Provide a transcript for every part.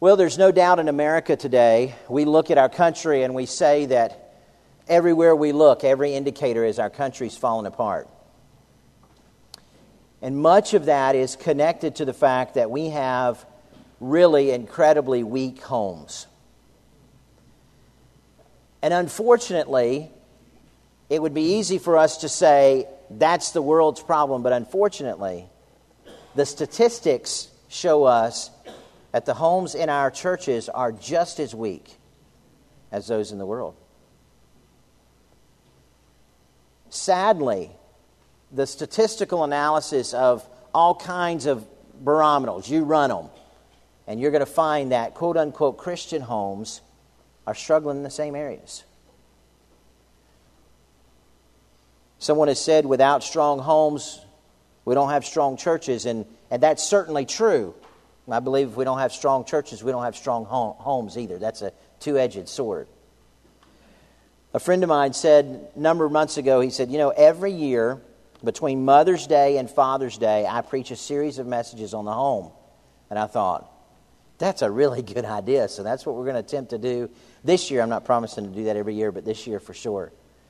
Well, there's no doubt in America today, we look at our country and we say that everywhere we look, every indicator is our country's falling apart. And much of that is connected to the fact that we have really incredibly weak homes. And unfortunately, it would be easy for us to say that's the world's problem, but unfortunately, the statistics show us that the homes in our churches are just as weak as those in the world. Sadly, the statistical analysis of all kinds of barometers, you run them, and you're going to find that quote-unquote Christian homes are struggling in the same areas. Someone has said without strong homes, we don't have strong churches, and that's certainly true. I believe if we don't have strong churches, we don't have strong homes either. That's a two-edged sword. A friend of mine said a number of months ago, he said, every year between Mother's Day and Father's Day, I preach a series of messages on the home. And I thought, that's a really good idea. So that's what we're going to attempt to do this year. I'm not promising to do that every year, but this year for sure.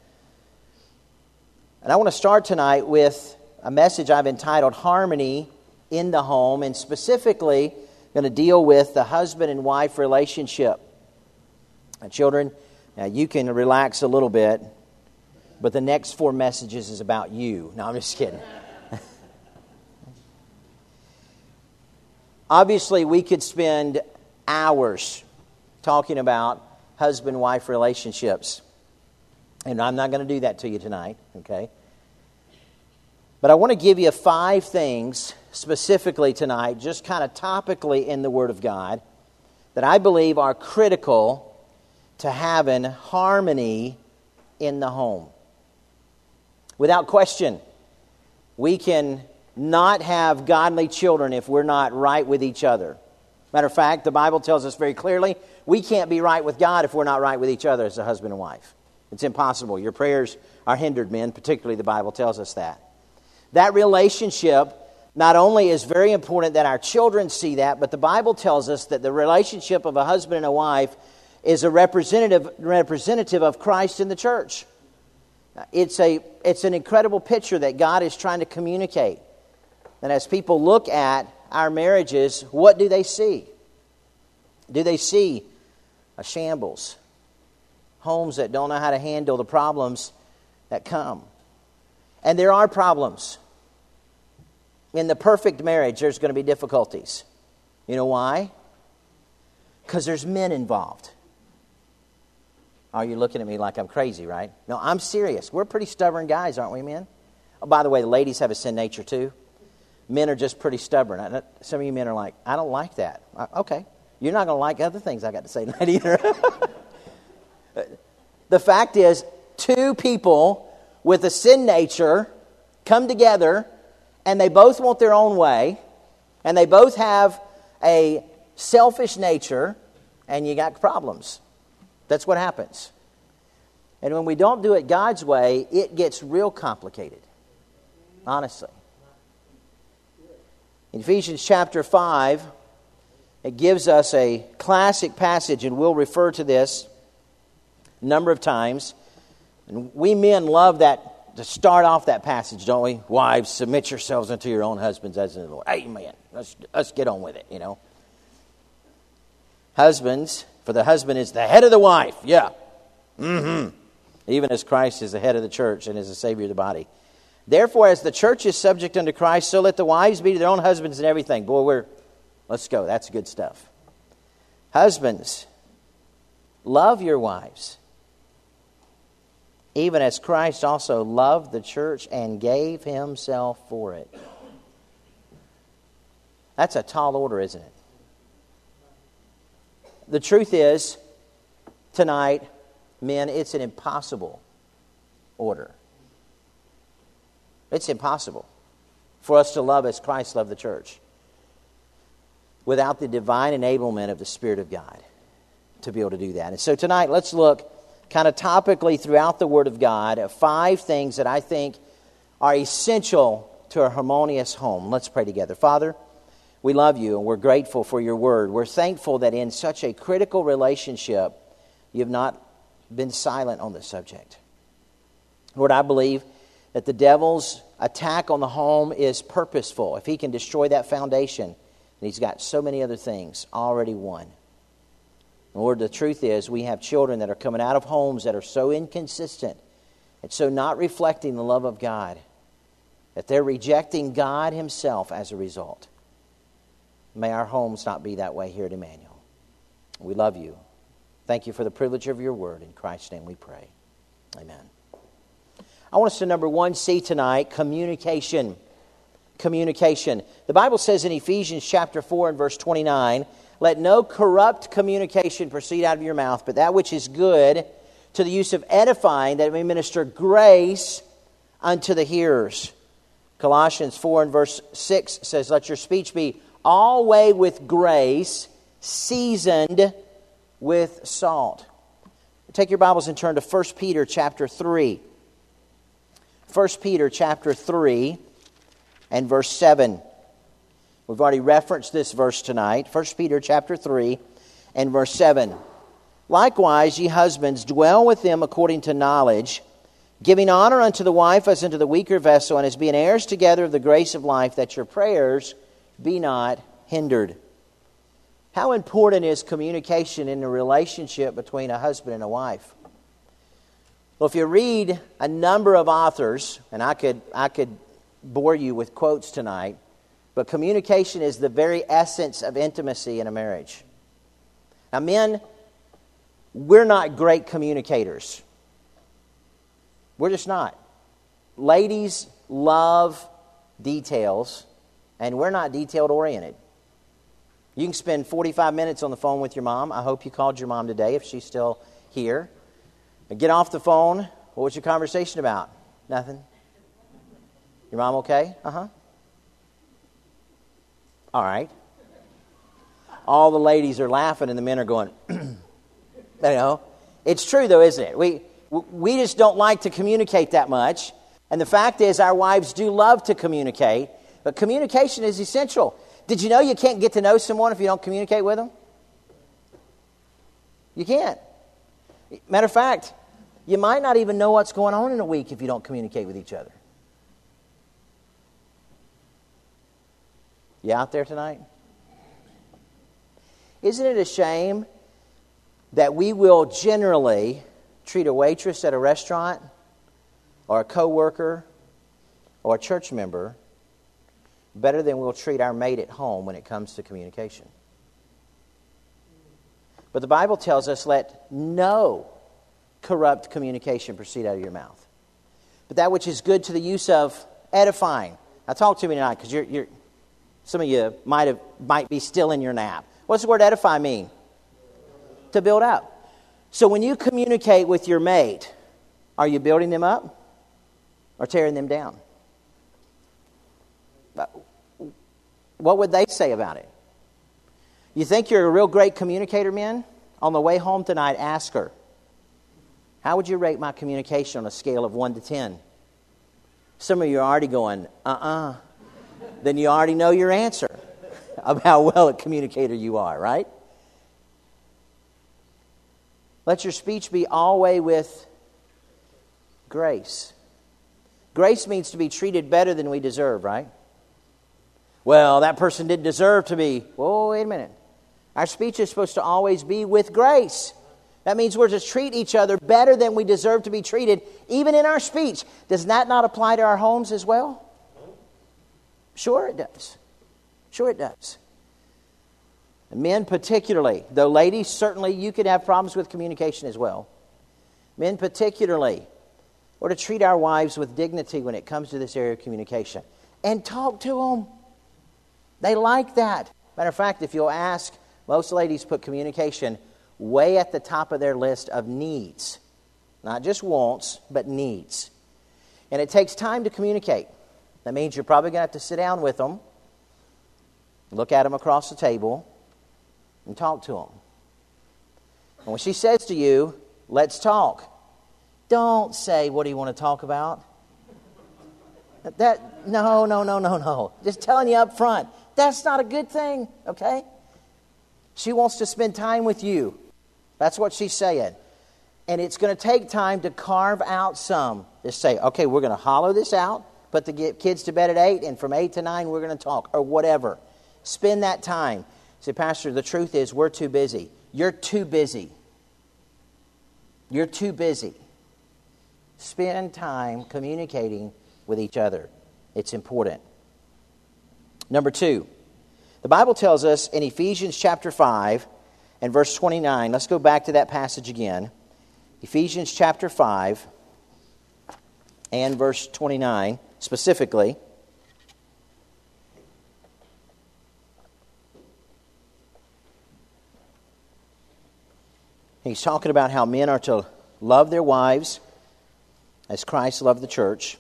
And I want to start tonight with a message I've entitled Harmony in the Home, and specifically going to deal with the husband and wife relationship. Now, children, now you can relax a little bit, but the next 4 messages is about you. No, I'm just kidding. Obviously, we could spend hours talking about husband-wife relationships, and I'm not going to do that to you tonight, okay? But I want to give you 5 things specifically tonight, just kind of topically in the Word of God, that I believe are critical to having harmony in the home. Without question, we can not have godly children if we're not right with each other. Matter of fact, the Bible tells us very clearly, we can't be right with God if we're not right with each other as a husband and wife. It's impossible. Your prayers are hindered, men, particularly the Bible tells us that. That relationship not only is very important that our children see that, but the Bible tells us that the relationship of a husband and a wife is a representative of Christ in the church. It's an incredible picture that God is trying to communicate. And as people look at our marriages, what do they see? Do they see a shambles? Homes that don't know how to handle the problems that come. And there are problems. In the perfect marriage, there's going to be difficulties. You know why? Because there's men involved. Oh, you're looking at me like I'm crazy, right? No, I'm serious. We're pretty stubborn guys, aren't we, men? Oh, by the way, the ladies have a sin nature too. Men are just pretty stubborn. Some of you men are like, I don't like that. Okay. You're not going to like other things I got to say tonight either. The fact is, 2 people with a sin nature come together and they both want their own way and they both have a selfish nature and you got problems. That's what happens. And when we don't do it God's way, it gets real complicated. Honestly. In Ephesians chapter 5, it gives us a classic passage, and we'll refer to this a number of times. And we men love that, to start off that passage, don't we? Wives, submit yourselves unto your own husbands as in the Lord. Amen. Let's get on with it, Husbands, for the husband is the head of the wife. Yeah. Even as Christ is the head of the church and is the Savior of the body. Therefore, as the church is subject unto Christ, so let the wives be to their own husbands in everything. Boy, let's go. That's good stuff. Husbands, love your wives, even as Christ also loved the church and gave himself for it. That's a tall order, isn't it? The truth is, tonight, men, it's an impossible order. It's impossible for us to love as Christ loved the church without the divine enablement of the Spirit of God to be able to do that. And so tonight, let's look kind of topically throughout the Word of God at 5 things that I think are essential to a harmonious home. Let's pray together. Father, We love you and we're grateful for your word. We're thankful that in such a critical relationship, you have not been silent on the subject. Lord, I believe that the devil's attack on the home is purposeful. If he can destroy that foundation, and he's got so many other things already won. Lord, the truth is we have children that are coming out of homes that are so inconsistent and so not reflecting the love of God that they're rejecting God himself as a result. May our homes not be that way here at Emmanuel. We love you. Thank you for the privilege of your word. In Christ's name we pray. Amen. I want us to, number one, see tonight communication. Communication. The Bible says in Ephesians chapter 4 and verse 29, let no corrupt communication proceed out of your mouth, but that which is good to the use of edifying, that it may minister grace unto the hearers. Colossians 4 and verse 6 says, let your speech be always with grace, seasoned with salt. Take your Bibles and turn to 1 Peter chapter 3. 1 Peter chapter 3 and verse 7. We've already referenced this verse tonight. 1 Peter chapter 3 and verse 7. Likewise, ye husbands, dwell with them according to knowledge, giving honor unto the wife as unto the weaker vessel, and as being heirs together of the grace of life, that your prayers be not hindered. How important is communication in the relationship between a husband and a wife? Well, if you read a number of authors, and I could bore you with quotes tonight, but communication is the very essence of intimacy in a marriage. Now, men, we're not great communicators. We're just not. Ladies love details, and we're not detailed-oriented. You can spend 45 minutes on the phone with your mom. I hope you called your mom today if she's still here. And get off the phone. What was your conversation about? Nothing. Your mom okay? Uh-huh. All right. All the ladies are laughing and the men are going, you know. It's true though, isn't it? We just don't like to communicate that much. And the fact is our wives do love to communicate. But communication is essential. Did you know you can't get to know someone if you don't communicate with them? You can't. Matter of fact, you might not even know what's going on in a week if you don't communicate with each other. You out there tonight? Isn't it a shame that we will generally treat a waitress at a restaurant or a coworker or a church member better than we'll treat our mate at home when it comes to communication? But the Bible tells us, let no corrupt communication proceed out of your mouth, but that which is good to the use of edifying. Now talk to me tonight, because you're some of you might be still in your nap. What's the word edify mean? To build up. So when you communicate with your mate, are you building them up or tearing them down? What would they say about it? You think you're a real great communicator, men? On the way home tonight, ask her, how would you rate my communication on a scale of 1 to 10? Some of you are already going, Then you already know your answer of how well a communicator you are, right? Let your speech be always with grace. Grace means to be treated better than we deserve, right? Well, that person didn't deserve to be. Whoa, wait a minute. Our speech is supposed to always be with grace. That means we're to treat each other better than we deserve to be treated, even in our speech. Does that not apply to our homes as well? Sure it does. Sure it does. And men particularly, though ladies, certainly you could have problems with communication as well. Men particularly, we're to treat our wives with dignity when it comes to this area of communication. And talk to them. They like that. Matter of fact, if you'll ask, most ladies put communication way at the top of their list of needs. Not just wants, but needs. And it takes time to communicate. That means you're probably going to have to sit down with them, look at them across the table, and talk to them. And when she says to you, let's talk, don't say, what do you want to talk about? No. Just telling you up front, That's not a good thing, okay? She wants to spend time with you. That's what she's saying. And it's going to take time to carve out some. Just say, okay, we're going to hollow this out, put the kids to bed at 8, and from 8 to 9 we're going to talk, or whatever. Spend that time. Say, Pastor, the truth is we're too busy. You're too busy. You're too busy. Spend time communicating with each other. It's important. Number 2, the Bible tells us in Ephesians chapter 5 and verse 29, let's go back to that passage again. Ephesians chapter 5 and verse 29 specifically. He's talking about how men are to love their wives as Christ loved the church.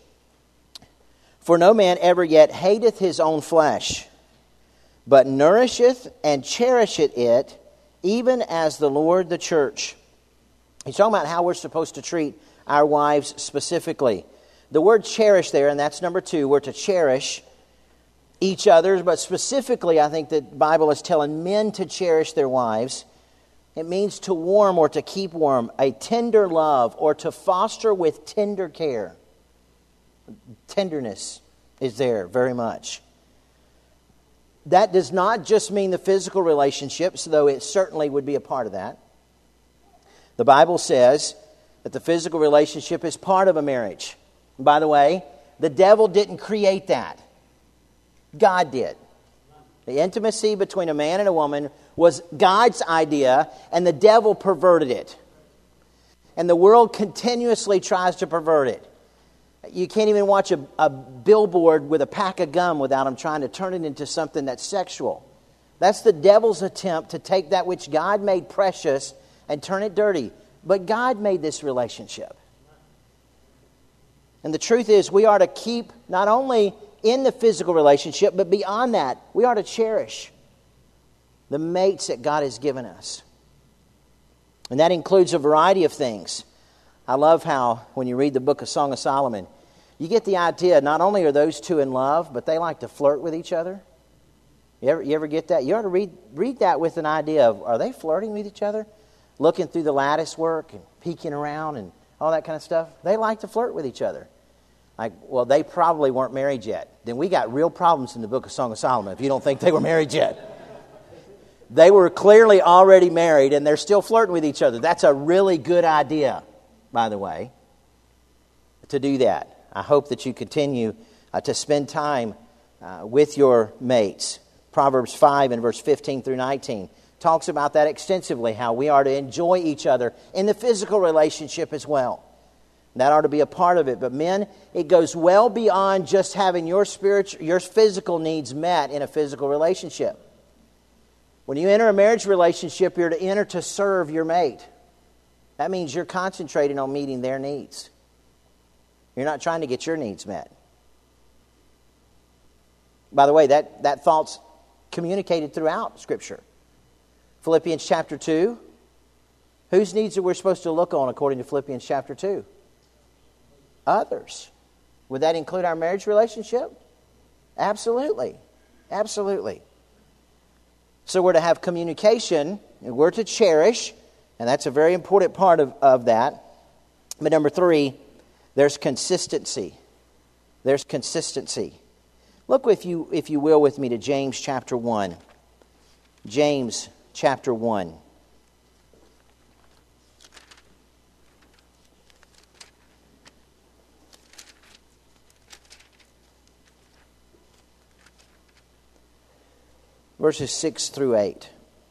For no man ever yet hateth his own flesh, but nourisheth and cherisheth it, even as the Lord the church. He's talking about how we're supposed to treat our wives specifically. The word cherish there, and that's number 2, we're to cherish each other, but specifically I think the Bible is telling men to cherish their wives. It means to warm or to keep warm, a tender love, or to foster with tender care. Tenderness is there very much. That does not just mean the physical relationships, though it certainly would be a part of that. The Bible says that the physical relationship is part of a marriage. And by the way, the devil didn't create that. God did. The intimacy between a man and a woman was God's idea, and the devil perverted it. And the world continuously tries to pervert it. You can't even watch a billboard with a pack of gum without them trying to turn it into something that's sexual. That's the devil's attempt to take that which God made precious and turn it dirty. But God made this relationship. And the truth is, we are to keep not only in the physical relationship, but beyond that, we are to cherish the mates that God has given us. And that includes a variety of things. I love how when you read the book of Song of Solomon, you get the idea not only are those two in love, but they like to flirt with each other. You ever get that? You ought to read that with an idea of, are they flirting with each other? Looking through the lattice work and peeking around and all that kind of stuff. They like to flirt with each other. Like, well, they probably weren't married yet. Then we got real problems in the book of Song of Solomon if you don't think they were married yet. They were clearly already married and they're still flirting with each other. That's a really good idea, by the way, to do that. I hope that you continue to spend time with your mates. Proverbs 5 and verse 15 through 19 talks about that extensively, how we are to enjoy each other in the physical relationship as well. That ought to be a part of it. But men, it goes well beyond just having your physical needs met in a physical relationship. When you enter a marriage relationship, you're to enter to serve your mate. That means you're concentrating on meeting their needs. You're not trying to get your needs met. By the way, that thought's communicated throughout Scripture. Philippians chapter 2. Whose needs are we supposed to look on according to Philippians chapter 2? Others. Would that include our marriage relationship? Absolutely. Absolutely. So we're to have communication, and we're to cherish, and that's a very important part of that. But number 3, there's consistency. There's consistency. Look, if you will, with me to James chapter 1. James chapter 1. Verses 6 through 8.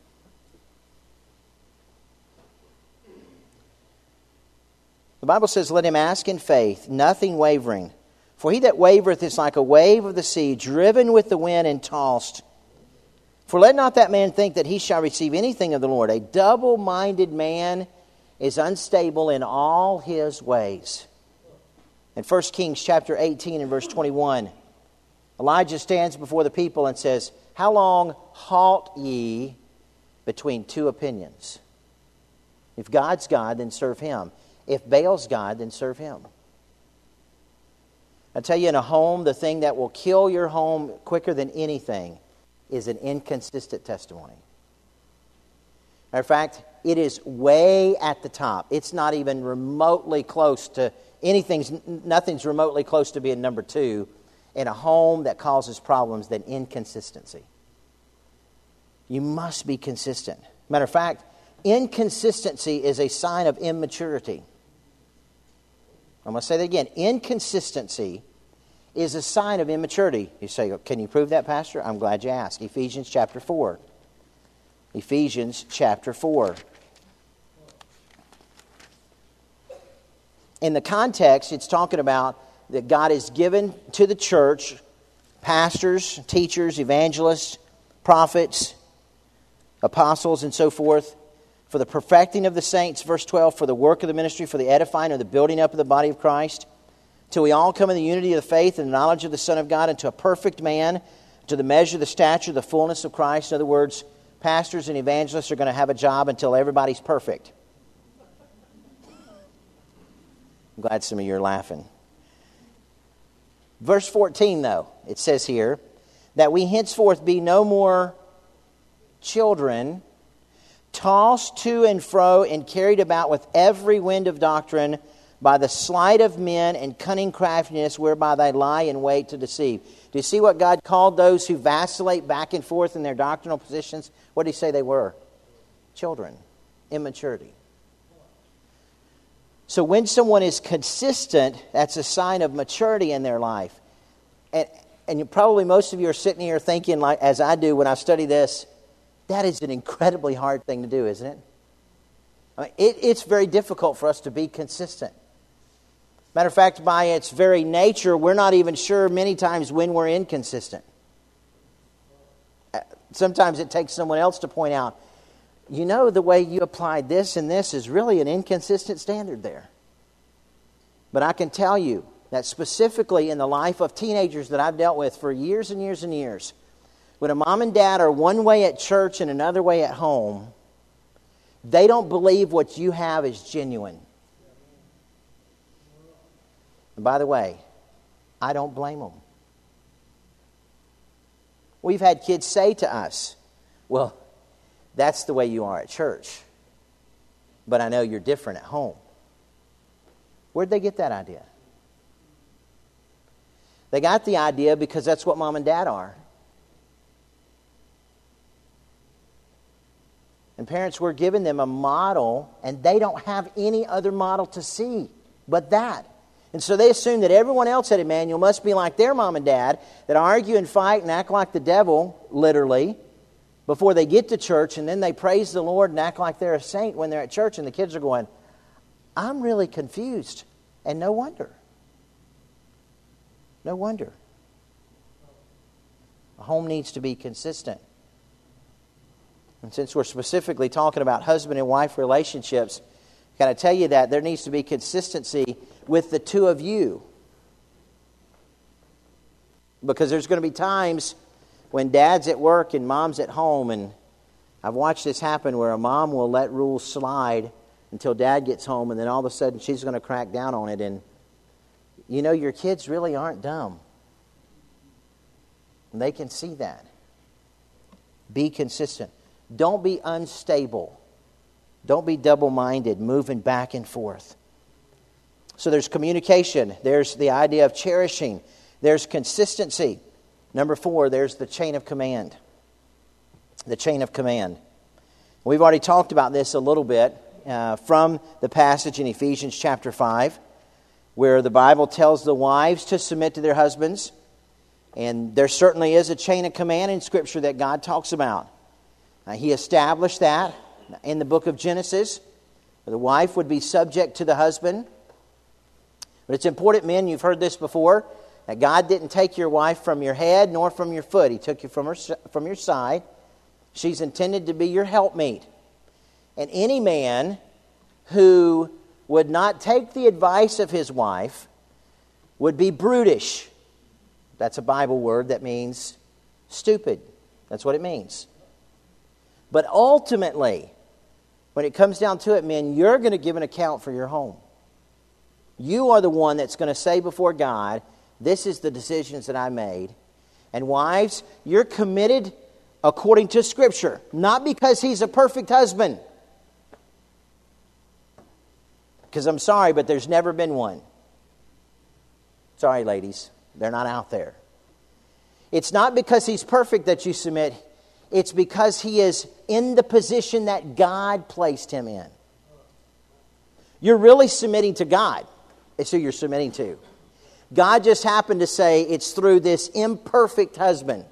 The Bible says, let him ask in faith, nothing wavering. For he that wavereth is like a wave of the sea, driven with the wind and tossed. For let not that man think that he shall receive anything of the Lord. A double-minded man is unstable in all his ways. In 1 Kings chapter 18 and verse 21, Elijah stands before the people and says, how long halt ye between two opinions? If God's God, then serve him. If Baal's God, then serve him. I tell you, in a home, the thing that will kill your home quicker than anything is an inconsistent testimony. Matter of fact, it is way at the top. It's not even remotely close to nothing's remotely close to being number 2 in a home that causes problems than inconsistency. You must be consistent. Matter of fact, inconsistency is a sign of immaturity. I'm going to say that again. Inconsistency is a sign of immaturity. You say, can you prove that, Pastor? I'm glad you asked. Ephesians chapter 4. Ephesians chapter 4. In the context, it's talking about that God has given to the church pastors, teachers, evangelists, prophets, apostles, and so forth, for the perfecting of the saints, verse 12, for the work of the ministry, for the edifying or the building up of the body of Christ, till we all come in the unity of the faith and the knowledge of the Son of God, into a perfect man, to the measure, the stature, the fullness of Christ. In other words, pastors and evangelists are going to have a job until everybody's perfect. I'm glad some of you are laughing. Verse 14, though, it says here, that we henceforth be no more children, tossed to and fro and carried about with every wind of doctrine by the sleight of men and cunning craftiness whereby they lie in wait to deceive. Do you see what God called those who vacillate back and forth in their doctrinal positions? What did He say they were? Children. Immaturity. So when someone is consistent, that's a sign of maturity in their life. And probably most of you are sitting here thinking, like as I do when I study this, that is an incredibly hard thing to do, isn't it? I mean, it's very difficult for us to be consistent. Matter of fact, by its very nature, we're not even sure many times when we're inconsistent. Sometimes it takes someone else to point out, you know, the way you applied this and this is really an inconsistent standard there. But I can tell you that specifically in the life of teenagers that I've dealt with for years and years and years, when a mom and dad are one way at church and another way at home, they don't believe what you have is genuine. And by the way, I don't blame them. We've had kids say to us, well, that's the way you are at church, but I know you're different at home. Where'd they get that idea? They got the idea because that's what mom and dad are. And parents, we're giving them a model, and they don't have any other model to see but that. And so they assume that everyone else at Emmanuel must be like their mom and dad, that argue and fight and act like the devil, literally, before they get to church, and then they praise the Lord and act like they're a saint when they're at church, and the kids are going, I'm really confused. And no wonder. No wonder. A home needs to be consistent. And since we're specifically talking about husband and wife relationships, can I tell you that there needs to be consistency with the two of you? Because there's going to be times when dad's at work and mom's at home, and I've watched this happen where a mom will let rules slide until dad gets home, and then all of a sudden she's going to crack down on it. And you know, your kids really aren't dumb. And they can see that. Be consistent. Don't be unstable. Don't be double-minded, moving back and forth. So there's communication. There's the idea of cherishing. There's consistency. Number 4, there's the chain of command. The chain of command. We've already talked about this a little bit from the passage in Ephesians chapter 5, where the Bible tells the wives to submit to their husbands. And there certainly is a chain of command in Scripture that God talks about. He established that in the book of Genesis. The wife would be subject to the husband. But it's important, men, you've heard this before, that God didn't take your wife from your head nor from your foot. He took you from your side. She's intended to be your helpmeet. And any man who would not take the advice of his wife would be brutish. That's a Bible word that means stupid. That's what it means. But ultimately, when it comes down to it, men, you're going to give an account for your home. You are the one that's going to say before God, this is the decisions that I made. And wives, you're committed according to Scripture. Not because he's a perfect husband. Because I'm sorry, but there's never been one. Sorry, ladies. They're not out there. It's not because he's perfect that you submit. It's because he is in the position that God placed him in. You're really submitting to God. It's who you're submitting to. God just happened to say it's through this imperfect husband.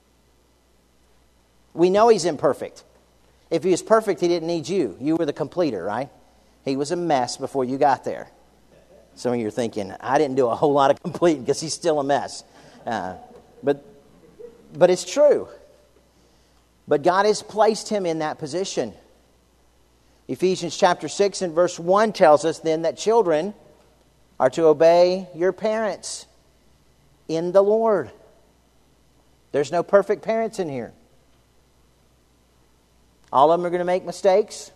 We know he's imperfect. If he was perfect, he didn't need you. You were the completer, right? He was a mess before you got there. Some of you are thinking, I didn't do a whole lot of completing because he's still a mess. But it's true. But God has placed him in that position. Ephesians chapter 6 and verse 1 tells us then that children are to obey your parents in the Lord. There's no perfect parents in here. All of them are going to make mistakes.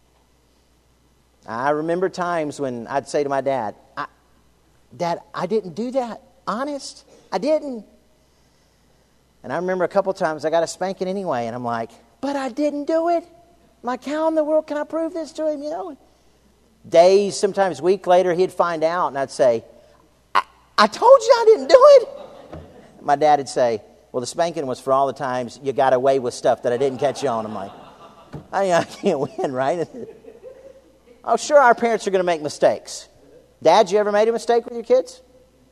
I remember times when I'd say to my dad, Dad, I didn't do that. Honest, I didn't. And I remember a couple times I got a spanking anyway, and I'm like, but I didn't do it. I'm like, how in the world can I prove this to him, you know? Days, sometimes a week later, he'd find out, and I'd say, I told you I didn't do it. My dad would say, well, the spanking was for all the times you got away with stuff that I didn't catch you on. I'm like, I can't win, right? Oh, sure, our parents are going to make mistakes. Dad, you ever made a mistake with your kids?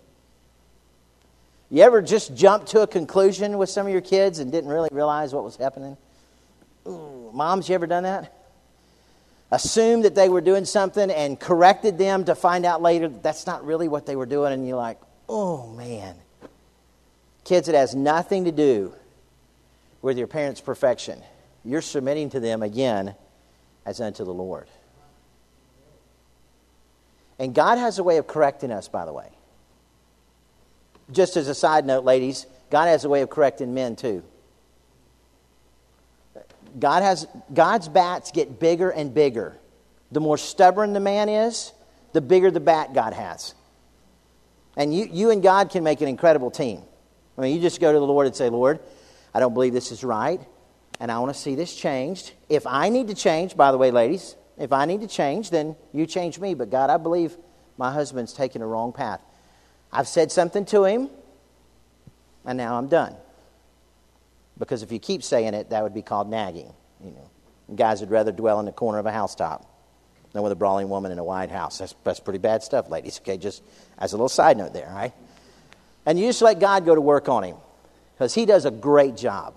You ever just jumped to a conclusion with some of your kids and didn't really realize what was happening? Ooh, moms, you ever done that? Assumed that they were doing something and corrected them to find out later that that's not really what they were doing, and you're like, oh, man. Kids, it has nothing to do with your parents' perfection. You're submitting to them, again, as unto the Lord. And God has a way of correcting us, by the way. Just as a side note, ladies, God has a way of correcting men, too. God's bats get bigger and bigger. The more stubborn the man is, the bigger the bat God has. And you and God can make an incredible team. I mean, you just go to the Lord and say, Lord, I don't believe this is right, and I want to see this changed. If I need to change, by the way, ladies, if I need to change, then you change me. But God, I believe my husband's taking a wrong path. I've said something to him, and now I'm done. Because if you keep saying it, that would be called nagging. You know, guys would rather dwell in the corner of a housetop than with a brawling woman in a White House. That's pretty bad stuff, ladies. Okay, just as a little side note there, right? And you just let God go to work on him, because he does a great job.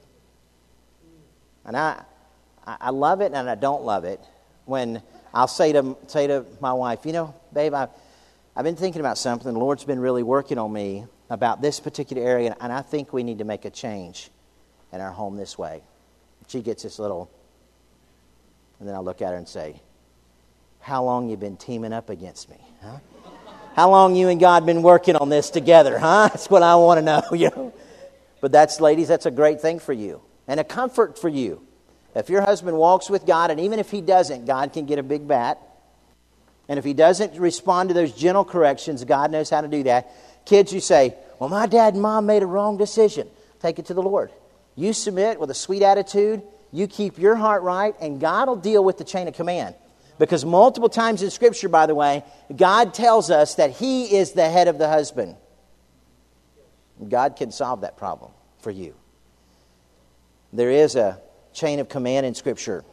And I love it and I don't love it when I'll say to my wife, you know, babe, I've been thinking about something. The Lord's been really working on me about this particular area, and I think we need to make a change in our home this way. She gets this little, and then I look at her and say, how long you been teaming up against me, huh? How long you and God been working on this together, huh? That's what I want to know, you know. But that's, ladies, that's a great thing for you and a comfort for you. If your husband walks with God, and even if he doesn't, God can get a big bat. And if he doesn't respond to those gentle corrections, God knows how to do that. Kids, you say, well, my dad and mom made a wrong decision. Take it to the Lord. You submit with a sweet attitude. You keep your heart right, and God will deal with the chain of command. Because multiple times in Scripture, by the way, God tells us that He is the head of the husband. God can solve that problem for you. There is a chain of command in Scripture.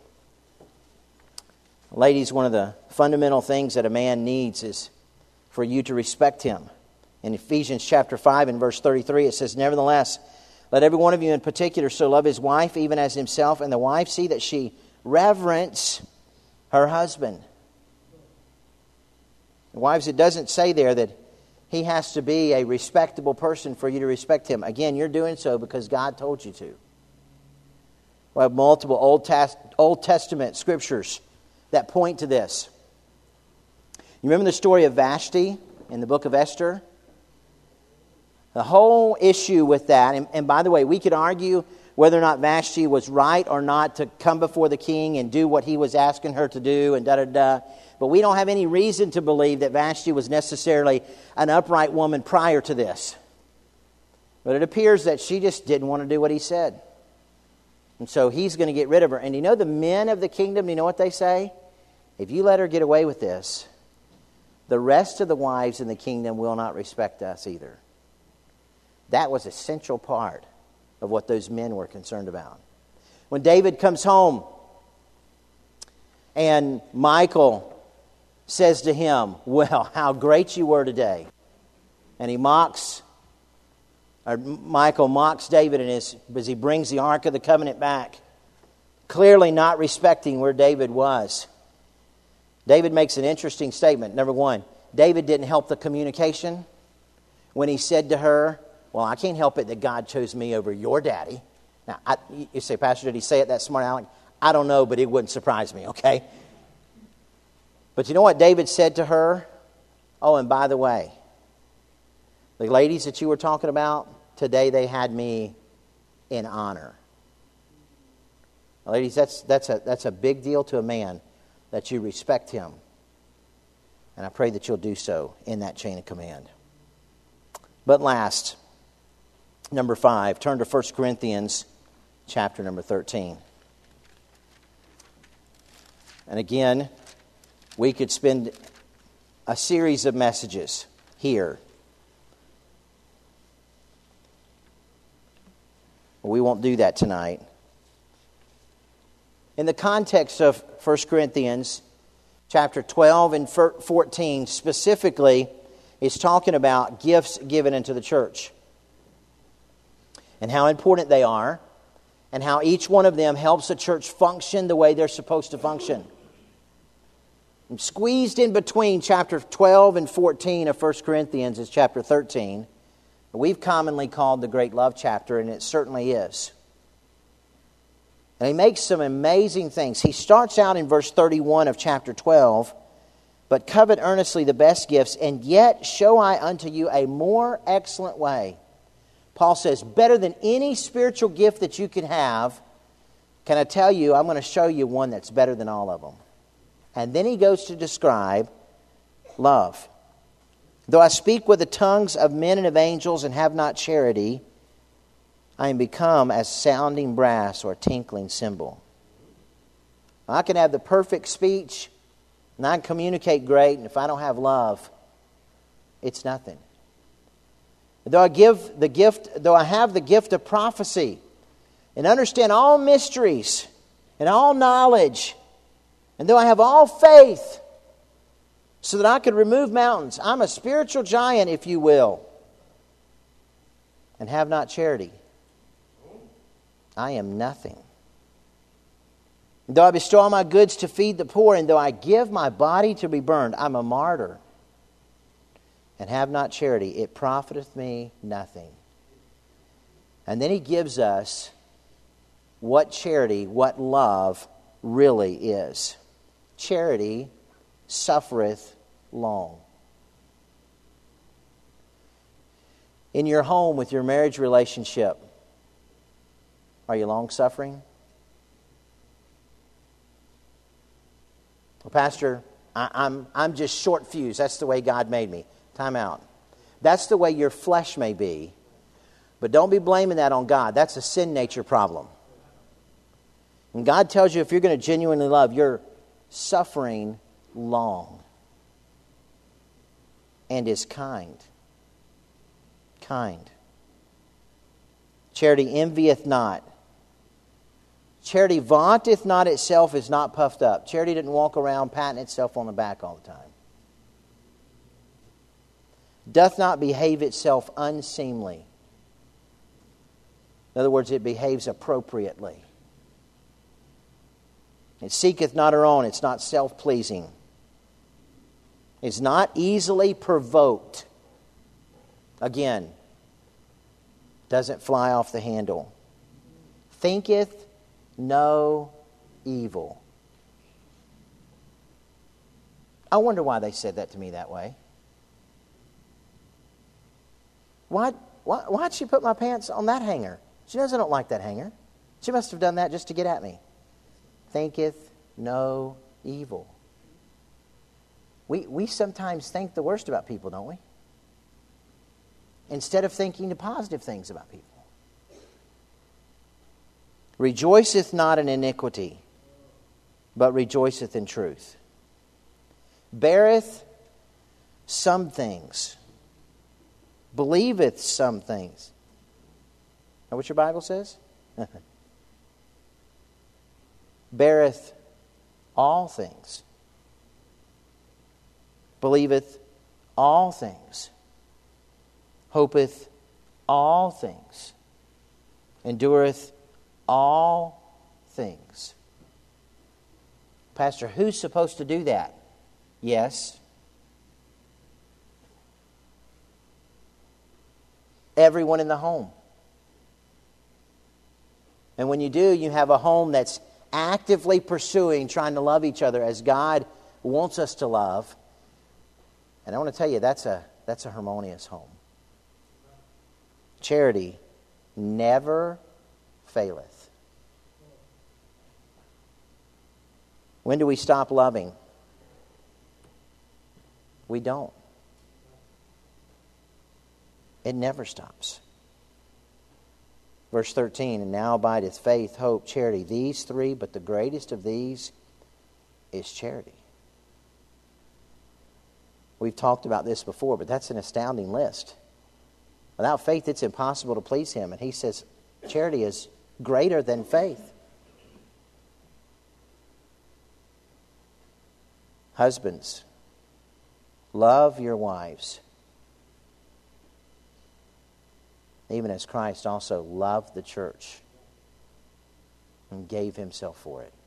Ladies, one of the fundamental things that a man needs is for you to respect him. In Ephesians chapter 5 and verse 33, it says, nevertheless, let every one of you in particular so love his wife even as himself, and the wife see that she reverence her husband. Wives, it doesn't say there that he has to be a respectable person for you to respect him. Again, you're doing so because God told you to. We have multiple Old Testament scriptures that point to this. You remember the story of Vashti in the book of Esther? The whole issue with that, and by the way, we could argue whether or not Vashti was right or not to come before the king and do what he was asking her to do, and da-da-da. But we don't have any reason to believe that Vashti was necessarily an upright woman prior to this. But it appears that she just didn't want to do what he said. And so he's going to get rid of her. And you know the men of the kingdom, you know what they say? If you let her get away with this, the rest of the wives in the kingdom will not respect us either. That was a central part of what those men were concerned about. When David comes home and Michal says to him, well, how great you were today. And Michal mocks David as he brings the Ark of the Covenant back, clearly not respecting where David was. David makes an interesting statement. Number one, David didn't help the communication when he said to her, well, I can't help it that God chose me over your daddy. Now, you say, Pastor, did he say it that smart, Alec? I don't know, but it wouldn't surprise me, okay? But you know what David said to her? Oh, and by the way, the ladies that you were talking about, today they had me in honor. Ladies, that's a big deal to a man, that you respect him. And I pray that you'll do so in that chain of command. But last, number 5, turn to 1 Corinthians chapter number 13. And again, we could spend a series of messages here. We won't do that tonight. In the context of 1 Corinthians chapter 12 and 14 specifically, is talking about gifts given into the church and how important they are and how each one of them helps the church function the way they're supposed to function. And squeezed in between chapter 12 and 14 of 1 Corinthians is chapter 13. We've commonly called the great love chapter, and it certainly is. And he makes some amazing things. He starts out in verse 31 of chapter 12, but covet earnestly the best gifts, and yet show I unto you a more excellent way. Paul says, better than any spiritual gift that you can have, can I tell you, I'm going to show you one that's better than all of them. And then he goes to describe love. Though I speak with the tongues of men and of angels and have not charity, I am become as sounding brass or tinkling cymbal. I can have the perfect speech and I can communicate great, and if I don't have love, it's nothing. Though I have the gift of prophecy and understand all mysteries and all knowledge, and though I have all faith so that I could remove mountains, I'm a spiritual giant, if you will, and have not charity, I am nothing. Though I bestow all my goods to feed the poor, and though I give my body to be burned, I'm a martyr, and have not charity, it profiteth me nothing. And then he gives us what charity, what love really is. Charity suffereth long. In your home, with your marriage relationship, are you long-suffering? Well, Pastor, I'm just short-fused. That's the way God made me. Time out. That's the way your flesh may be. But don't be blaming that on God. That's a sin nature problem. And God tells you if you're going to genuinely love, you're suffering long. And is kind. Kind. Charity envieth not. Charity vaunteth not itself, is not puffed up. Charity didn't walk around patting itself on the back all the time. Doth not behave itself unseemly. In other words, it behaves appropriately. It seeketh not her own. It's not self-pleasing. It's not easily provoked. Again, doesn't fly off the handle. Thinketh no evil. I wonder why they said that to me that way. Why'd she put my pants on that hanger? She knows I don't like that hanger. She must have done that just to get at me. Thinketh no evil. We sometimes think the worst about people, don't we? Instead of thinking the positive things about people. Rejoiceth not in iniquity, but rejoiceth in truth. Beareth some things. Believeth some things. Know what your Bible says? Beareth all things. Believeth all things. Hopeth all things. Endureth all things. Pastor, who's supposed to do that? Yes. Everyone in the home. And when you do, you have a home that's actively pursuing, trying to love each other as God wants us to love. And I want to tell you, that's a harmonious home. Charity never faileth. When do we stop loving? We don't. It never stops. Verse 13, and now abideth faith, hope, charity. These three, but the greatest of these is charity. We've talked about this before, but that's an astounding list. Without faith, it's impossible to please Him. And He says charity is greater than faith. Husbands, love your wives, even as Christ also loved the church and gave Himself for it.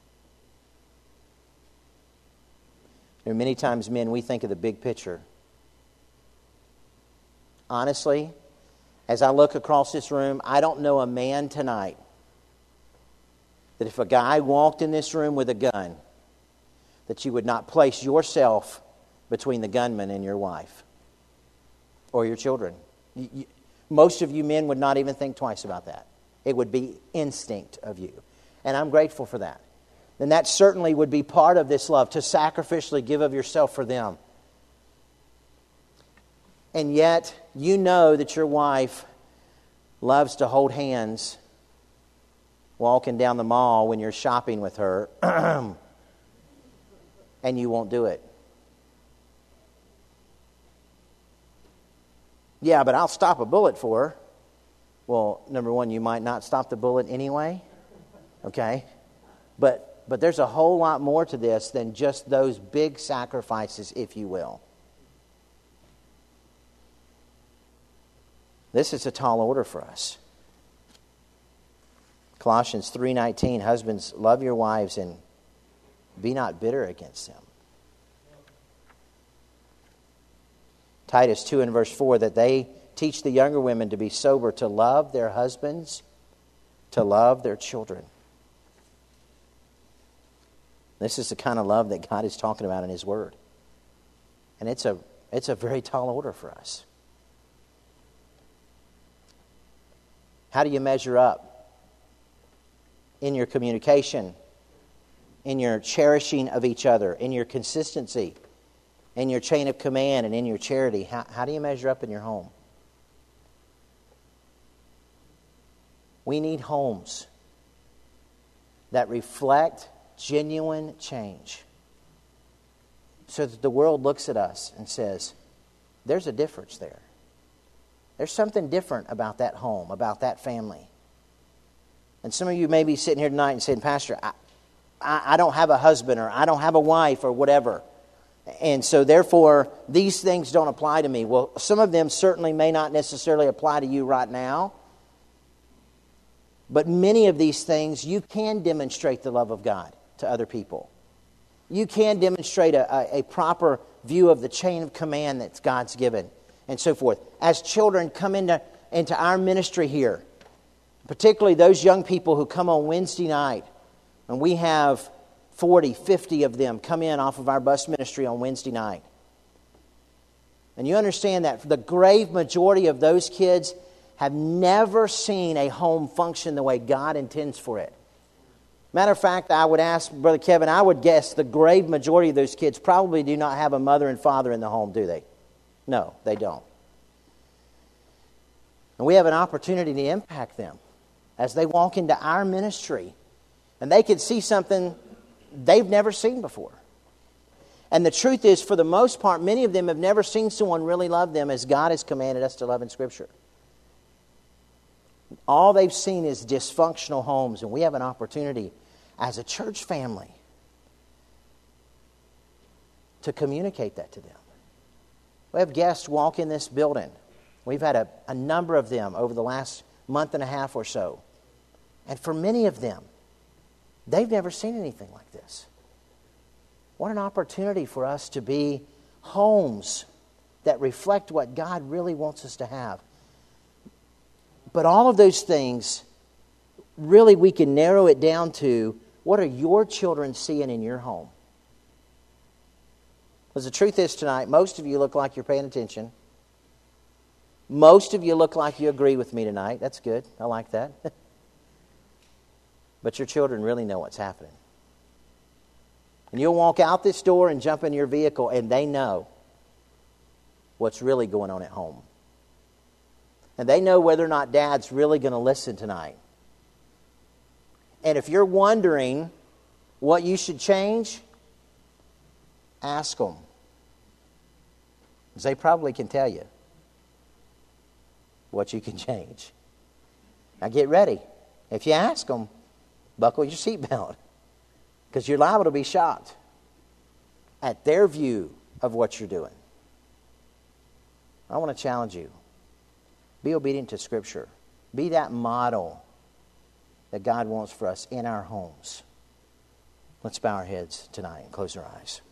There are many times, men, we think of the big picture. Honestly, as I look across this room, I don't know a man tonight that if a guy walked in this room with a gun, that you would not place yourself between the gunman and your wife or your children. Most of you men would not even think twice about that. It would be instinct of you. And I'm grateful for that. And that certainly would be part of this love, to sacrificially give of yourself for them. And yet, you know that your wife loves to hold hands walking down the mall when you're shopping with her, and you won't do it. Yeah, but I'll stop a bullet for her. Well, number one, you might not stop the bullet anyway. Okay? But there's a whole lot more to this than just those big sacrifices, if you will. This is a tall order for us. Colossians 3:19, husbands, love your wives and be not bitter against them. Titus 2 and verse 4, that they teach the younger women to be sober, to love their husbands, to love their children. This is the kind of love that God is talking about in His Word. And it's a very tall order for us. How do you measure up? In your communication, in your cherishing of each other, in your consistency, in your chain of command, and in your charity. How do you measure up in your home? We need homes that reflect genuine change, so that the world looks at us and says, there's a difference there. There's something different about that home, about that family. And some of you may be sitting here tonight and saying, Pastor, I don't have a husband, or I don't have a wife, or whatever. And so therefore, these things don't apply to me. Well, some of them certainly may not necessarily apply to you right now. But many of these things, you can demonstrate the love of God to other people. You can demonstrate a proper view of the chain of command that God's given, and so forth. As children come into our ministry here, particularly those young people who come on Wednesday night, and we have 40, 50 of them come in off of our bus ministry on Wednesday night. And you understand that the grave majority of those kids have never seen a home function the way God intends for it. Matter of fact, I would ask Brother Kevin, I would guess the grave majority of those kids probably do not have a mother and father in the home, do they? No, they don't. And we have an opportunity to impact them as they walk into our ministry, and they could see something they've never seen before. And the truth is, for the most part, many of them have never seen someone really love them as God has commanded us to love in Scripture. All they've seen is dysfunctional homes, and we have an opportunity as a church family to communicate that to them. We have guests walk in this building. We've had a number of them over the last month and a half or so. And for many of them, they've never seen anything like this. What an opportunity for us to be homes that reflect what God really wants us to have. But all of those things, really we can narrow it down to, what are your children seeing in your home? Because the truth is tonight, most of you look like you're paying attention. Most of you look like you agree with me tonight. That's good. I like that. But your children really know what's happening. And you'll walk out this door and jump in your vehicle, and they know what's really going on at home. And they know whether or not Dad's really going to listen tonight. And if you're wondering what you should change, ask them. Because they probably can tell you what you can change. Now get ready. If you ask them, buckle your seatbelt. Because you're liable to be shocked at their view of what you're doing. I want to challenge you. Be obedient to Scripture. Be that model that God wants for us in our homes. Let's bow our heads tonight and close our eyes.